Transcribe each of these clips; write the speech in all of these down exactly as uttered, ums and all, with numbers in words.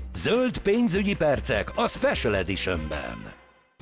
Zöld pénzügyi percek a Special Editionben.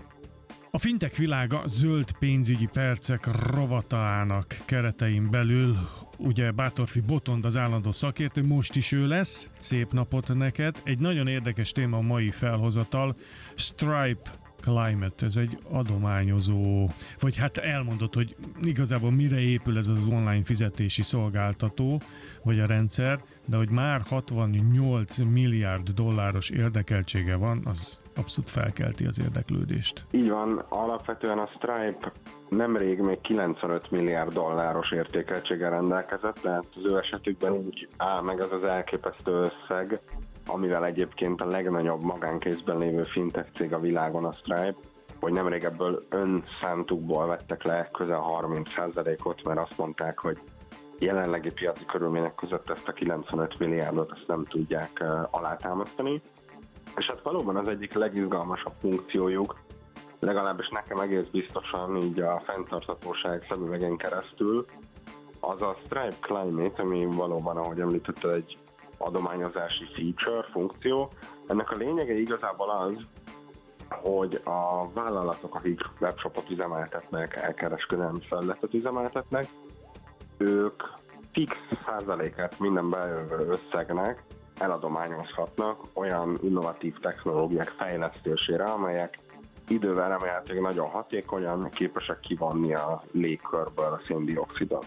A fintech világa zöld pénzügyi percek rovatának keretein belül, ugye Bátorfi Botond az állandó szakértő, most is ő lesz, szép napot neked. Egy nagyon érdekes téma a mai felhozatal, Stripe Climate, ez egy adományozó, vagy hát elmondod, hogy igazából mire épül ez az online fizetési szolgáltató, vagy a rendszer, de hogy már hatvannyolc milliárd dolláros érdekeltsége van, az abszolút felkelti az érdeklődést. Így van, alapvetően a Stripe nemrég még kilencvenöt milliárd dolláros értékeltséggel rendelkezett, tehát az ő esetükben úgy áll meg az az elképesztő összeg, amivel egyébként a legnagyobb magánkézben lévő fintech cég a világon a Stripe, hogy nemrég ebből önszántukból vettek le közel harminc százalékot, mert azt mondták, hogy jelenlegi piaci körülmények között ezt a kilencvenöt milliárdot ezt nem tudják uh, alátámasztani. És hát valóban az egyik legizgalmasabb funkciójuk, legalábbis nekem egész biztosan így a fenntarthatóság szemüvegen keresztül, az a Stripe Climate, ami valóban, ahogy említetted, egy adományozási feature, funkció. Ennek a lényege igazából az, hogy a vállalatok, akik webshopot üzemeltetnek, elkereskedelmi felületet üzemeltetnek, ők fix százalékát minden bejövő összegnek eladományozhatnak olyan innovatív technológiák fejlesztésére, amelyek idővel remélhetőleg nagyon hatékonyan képesek kivonni a légkörből a széndioxidot.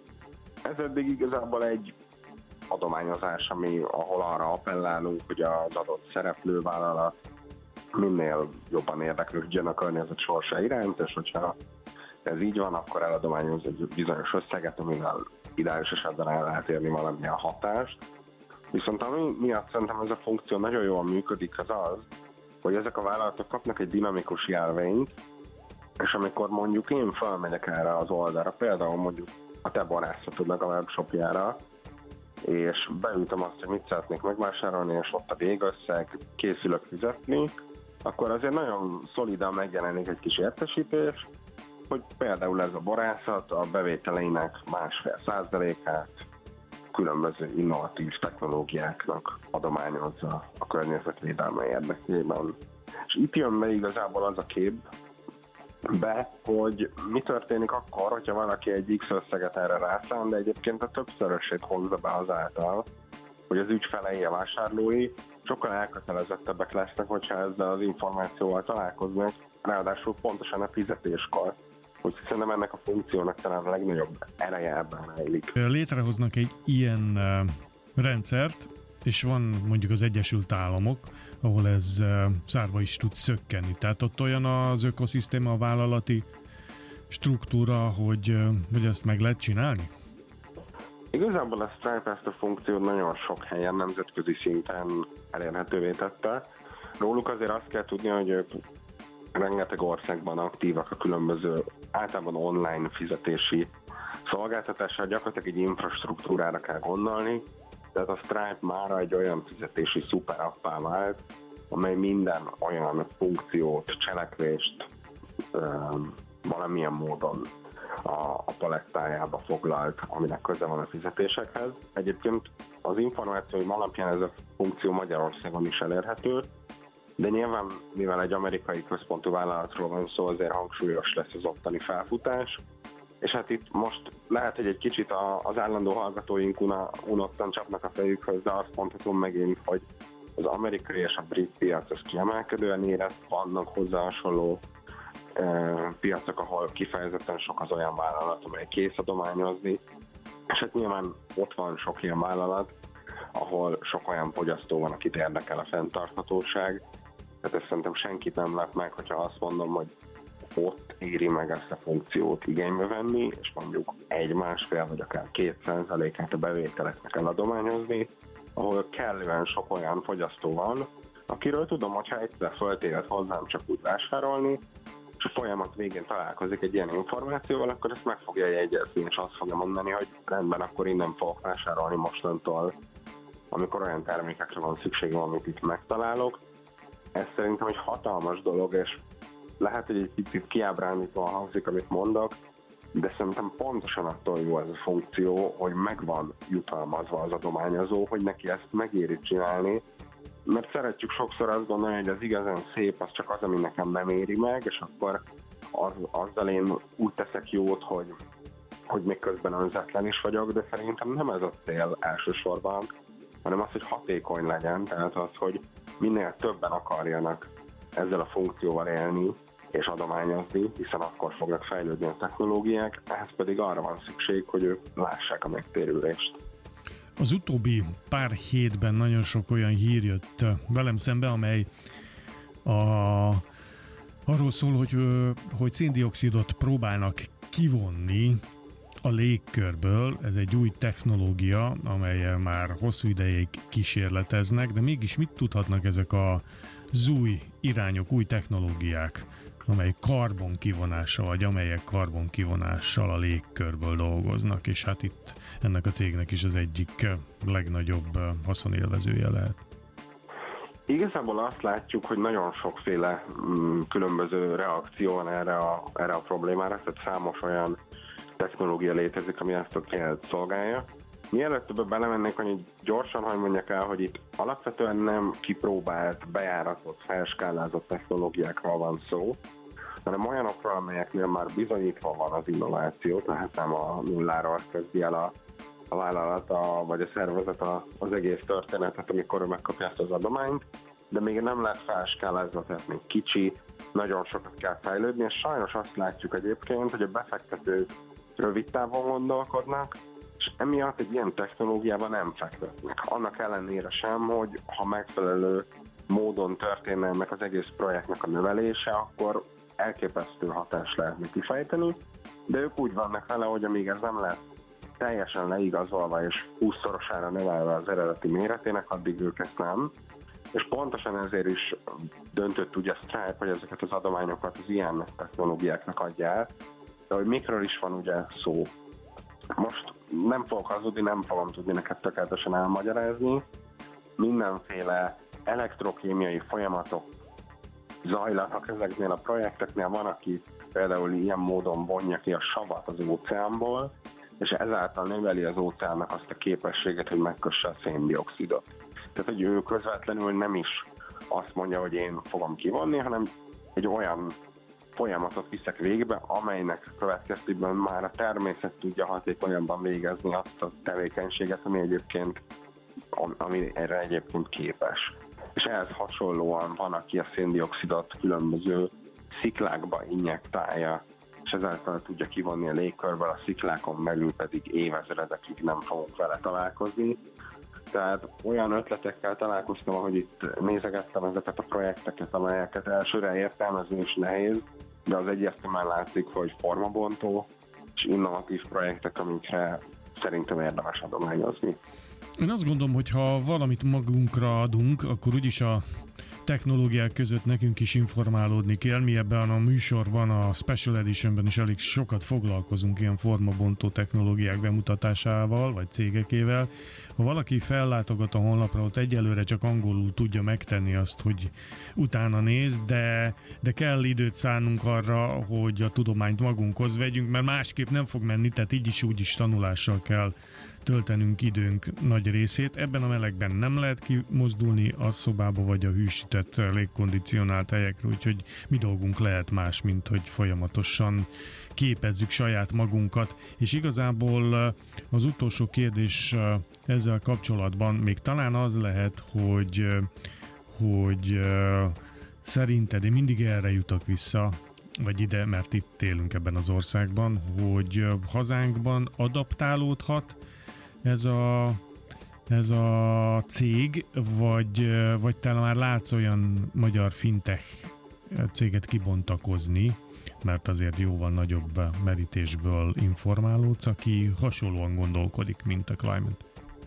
Ez eddig igazából egy adományozás, ami, ahol arra appellálunk, hogy az adott szereplővállalat minél jobban érdeklődjön a környezet sorsa iránt, és hogyha ez így van, akkor eladományoz egy bizonyos összeget, amivel ideális esetben el lehet érni valamilyen hatást. Viszont ami miatt szerintem ez a funkció nagyon jól működik, az az, hogy ezek a vállalatok kapnak egy dinamikus jelvényt, és amikor mondjuk én felmegyek erre az oldalra, például mondjuk a te barászatodnak a webshopjára, és beütöm azt, hogy mit szeretnék megvásárolni, és ott a végösszeg, készülök fizetni, akkor azért nagyon szolidan megjelenik egy kis értesítés, hogy például ez a borászat a bevételeinek másfél százalékát különböző innovatív technológiáknak adományozza a környezetvédelme érdekében. És itt jön be igazából az a kép be, hogy mi történik akkor, hogyha valaki egy X összeget erre rászán, de egyébként a többszörösét hozza be azáltal, hogy az ügyfelei, a vásárlói sokkal elkötelezettebbek lesznek, hogyha ezzel az információval találkoznak, ráadásul pontosan a fizetéskor, hogy szerintem ennek a funkciónak talán a legnagyobb ereje ebben rejlik. Létrehoznak egy ilyen uh, rendszert, és van mondjuk az Egyesült Államok, ahol ez uh, szárba is tud szökkenni. Tehát ott olyan az ökoszisztéma, a vállalati struktúra, hogy, uh, hogy ezt meg lehet csinálni? Igazából a Stripe ezt a funkciót nagyon sok helyen nemzetközi szinten elérhetővé tette. Róluk azért azt kell tudni, hogy ők rengeteg országban aktívak a különböző általában online fizetési szolgáltatással, gyakorlatilag egy infrastruktúrára kell gondolni, tehát a Stripe mára egy olyan fizetési szuperappá vált, amely minden olyan funkciót, cselekvést um, valamilyen módon a, a palettájába foglalt, aminek köze van a fizetésekhez. Egyébként az információim alapján ez a funkció Magyarországon is elérhető, de nyilván, mivel egy amerikai központú vállalatról van szó, azért hangsúlyos lesz az ottani felfutás, és hát itt most lehet, hogy egy kicsit az állandó hallgatóink una, unottan csapnak a fejükhöz, de azt mondhatom megint, hogy az amerikai és a brit piac az kiemelkedően érett, vannak hozzá hasonló e, piacok, ahol kifejezetten sok az olyan vállalat, amely kész adományozni, és hát nyilván ott van sok ilyen vállalat, ahol sok olyan fogyasztó van, akit érdekel a fenntarthatóság. Tehát ezt szerintem senkit nem lep meg, hogyha azt mondom, hogy ott éri meg ezt a funkciót igénybe venni, és mondjuk egy, másfél vagy akár két százalékát a bevételeknek eladományozni, ahol kellően sok olyan fogyasztó van, akiről tudom, hogyha egyszer föltéred hozzám csak úgy vásárolni, és a folyamat végén találkozik egy ilyen információval, akkor ezt meg fogja jegyezni, és azt fogja mondani, hogy rendben, akkor innen fogok vásárolni mostantól, amikor olyan termékekre van szükségem, amit itt megtalálok. Ez szerintem egy hatalmas dolog, és lehet, hogy egy kicsit kiábrándítóan hangzik, amit mondok, de szerintem pontosan attól jó ez a funkció, hogy meg van jutalmazva az adományozó, hogy neki ezt megéri csinálni, mert szeretjük sokszor azt gondolni, hogy az igazán szép, az csak az, ami nekem nem éri meg, és akkor az, azzal én úgy teszek jót, hogy, hogy még közben önzetlen is vagyok, de szerintem nem ez a cél elsősorban, hanem az, hogy hatékony legyen, tehát az, hogy minél többen akarjanak ezzel a funkcióval élni és adományozni, hiszen akkor fognak fejlődni a technológiák, ehhez pedig arra van szükség, hogy ők lássák a megtérülést. Az utóbbi pár hétben nagyon sok olyan hír jött velem szembe, amely a, arról szól, hogy, hogy széndioxidot próbálnak kivonni a légkörből. Ez egy új technológia, amellyel már hosszú ideig kísérleteznek, de mégis mit tudhatnak ezek az új irányok, új technológiák, amely karbon kivonással, vagy amelyek karbon kivonással a légkörből dolgoznak, és hát itt ennek a cégnek is az egyik legnagyobb haszonélvezője lehet. Igazából azt látjuk, hogy nagyon sokféle mm, különböző reakció van erre a, erre a problémára, tehát számos olyan technológia létezik, ami ezt a célt szolgálja. Mielőtt többet belemennék, hogy gyorsan, hogy mondjak el, hogy itt alapvetően nem kipróbált, bejáratott, felskálázott technológiákról van szó, hanem olyanokról, amelyeknél már bizonyítva van az innováció, tehát nem a nulláról kezdi el a, a vállalat a, vagy a szervezet a, az egész történetet, amikor ő megkapja ezt az adományt, de még nem lehet felskálázva, tehát még kicsi, nagyon sokat kell fejlődni, és sajnos azt látjuk egyébként, hogy a befektetők rövid távon gondolkodnak, és emiatt egy ilyen technológiában nem fektetnek. Annak ellenére sem, hogy ha megfelelő módon történne ennek az egész projektnek a növelése, akkor elképesztő hatást lehetne kifejteni, de ők úgy vannak vele, hogy amíg ez nem lesz teljesen leigazolva és húszszorosára növelve az eredeti méretének, addig ők ezt nem. És pontosan ezért is döntött ugye a Stripe, hogy ezeket az adományokat az ilyen technológiáknak adja el, de hogy mikről is van ugye szó. Most nem fogok hazudni, nem fogom tudni neked tökéletesen elmagyarázni. Mindenféle elektrokémiai folyamatok zajlanak ezeknél a projekteknél. Van, aki például ilyen módon vonja ki a savat az óceánból, és ezáltal növeli az óceánnak azt a képességet, hogy megkösse a széndioxidot. Tehát, hogy ő közvetlenül nem is azt mondja, hogy én fogom kivonni, hanem egy olyan folyamatot viszek végbe, amelynek következtében már a természet tudja hatékonyabban végezni azt a tevékenységet, ami egyébként, ami erre egyébként képes. És ehhez hasonlóan van, aki a széndioxidot különböző sziklákba injektálja, és ezáltal tudja kivonni a légkörből, a sziklákon belül pedig évezredekig nem fogunk vele találkozni. Tehát olyan ötletekkel találkoztam, ahogy itt nézegettem ezeket a projekteket, amelyeket elsőre értelmezni is nehéz, de az egyértelműen látszik, hogy formabontó és innovatív projektek, amikre szerintem érdemes adományozni. Én azt gondolom, hogy ha valamit magunkra adunk, akkor úgyis a technológiák között nekünk is informálódni kell. Mi ebben a műsorban, a Special Editionben is elég sokat foglalkozunk ilyen formabontó technológiák bemutatásával, vagy cégekével. Ha valaki fellátogat a honlapra, ott egyelőre csak angolul tudja megtenni azt, hogy utána néz, de, de kell időt szánnunk arra, hogy a tudományt magunkhoz vegyünk, mert másképp nem fog menni, tehát így is úgy is tanulással kell töltenünk időnk nagy részét. Ebben a melegben nem lehet kimozdulni a szobába vagy a hűsített, légkondicionált helyekre, úgyhogy mi dolgunk lehet más, mint hogy folyamatosan képezzük saját magunkat. És igazából az utolsó kérdés ezzel kapcsolatban még talán az lehet, hogy, hogy szerinted, én mindig erre jutok vissza, vagy ide, mert itt élünk ebben az országban, hogy hazánkban adaptálódhat ez a, ez a cég, vagy, vagy talán már látsz olyan magyar fintech céget kibontakozni, mert azért jóval nagyobb merítésből informálódsz, aki hasonlóan gondolkodik, mint a Climate.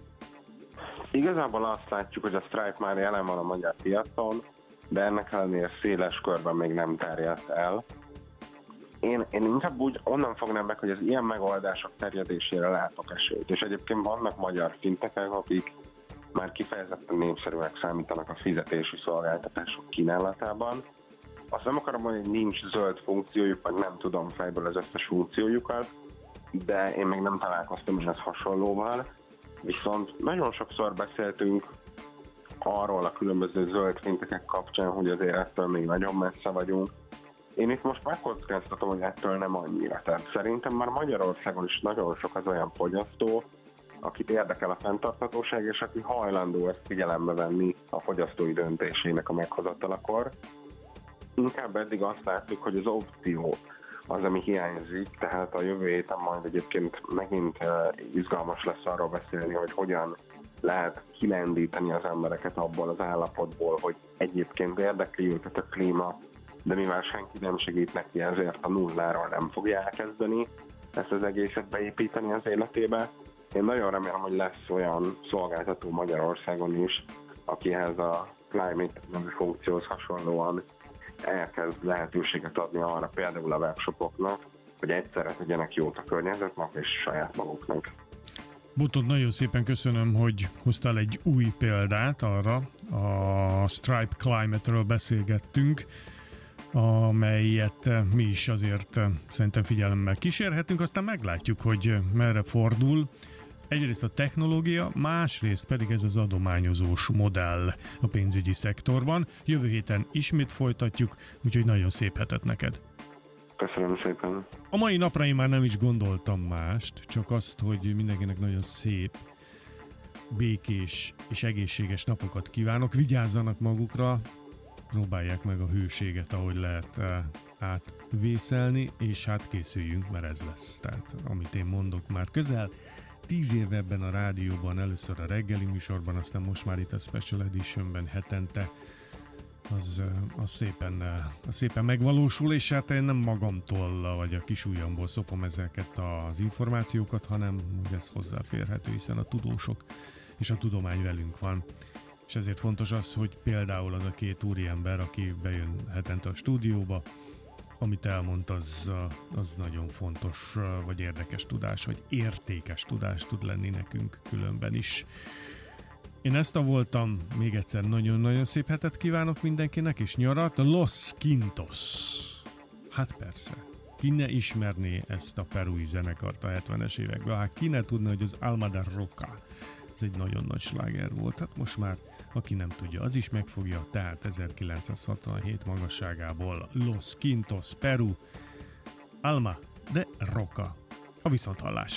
Igazából azt látjuk, hogy a Stripe már jelen van a magyar piacon, de ennek ellenére széles körben még nem terjedt el. Én, én inkább úgy onnan fognám meg, hogy az ilyen megoldások terjedésére látok esélyt, és egyébként vannak magyar fintekek, akik már kifejezetten népszerűek számítanak a fizetési szolgáltatások kínálatában. Azt nem akarom mondani, hogy nincs zöld funkciójuk, vagy nem tudom fejből az összes funkciójukat, de én még nem találkoztam ehhez hasonlóval. Viszont nagyon sokszor beszéltünk arról a különböző zöld fintekek kapcsán, hogy azért ettől még nagyon messze vagyunk. Én itt most megkockáztatom, hogy ettől nem annyira. Tehát szerintem már Magyarországon is nagyon sok az olyan fogyasztó, akit érdekel a fenntarthatóság, és aki hajlandó ezt figyelembe venni a fogyasztói döntésének a meghozatalakor. Inkább eddig azt láttuk, hogy az opció az, ami hiányzik, tehát a jövő héten majd egyébként megint izgalmas lesz arról beszélni, hogy hogyan lehet kilendíteni az embereket abból az állapotból, hogy egyébként érdekli őket a klíma, de mivel senki nem segít neki, ezért a nulláról nem fogja elkezdeni ezt az egészet beépíteni az életébe. Én nagyon remélem, hogy lesz olyan szolgáltató Magyarországon is, aki ehhez a climate nevű funkcióhoz hasonlóan elkezd lehetőséget adni arra például a webshopoknak, hogy egyszerre tegyenek jót a környezetnek és saját maguknak. Botond, nagyon szépen köszönöm, hogy hoztál egy új példát arra. A Stripe Climate-ről beszélgettünk, amelyet mi is azért szerintem figyelemmel kísérhetünk, aztán meglátjuk, hogy merre fordul. Egyrészt a technológia, másrészt pedig ez az adományozós modell a pénzügyi szektorban. Jövő héten ismét folytatjuk, úgyhogy nagyon szép hetet neked. Köszönöm szépen. A mai napra én már nem is gondoltam mást, csak azt, hogy mindenkinek nagyon szép, békés és egészséges napokat kívánok. Vigyázzanak magukra, próbálják meg a hőséget, ahogy lehet átvészelni, és hát készüljünk, mert ez lesz. Tehát amit én mondok, már közel tíz éve ebben a rádióban, először a reggeli műsorban, aztán most már itt a Special Editionben hetente, az, az, szépen, az szépen megvalósul, és hát én nem magamtól vagy a kis ujjamból szopom ezeket az információkat, hanem hogy ez hozzáférhető, hiszen a tudósok és a tudomány velünk van. És ezért fontos az, hogy például az a két úriember, aki bejön hetente a stúdióba, amit elmond, az, az nagyon fontos, vagy érdekes tudás, vagy értékes tudás tud lenni nekünk különben is. Én ezt a voltam, még egyszer nagyon-nagyon szép hetet kívánok mindenkinek, és nyarat. Los Quintos. Hát persze, ki ne ismerné ezt a perui zenekart a hetvenes években? Hát ki ne tudna, hogy az Alma de Roca, ez egy nagyon nagy sláger volt. Hát most már, aki nem tudja, az is megfogja, tehát ezerkilencszázhatvanhét magasságából Los Quintos, Peru, Alma de Roca. A viszonthallás.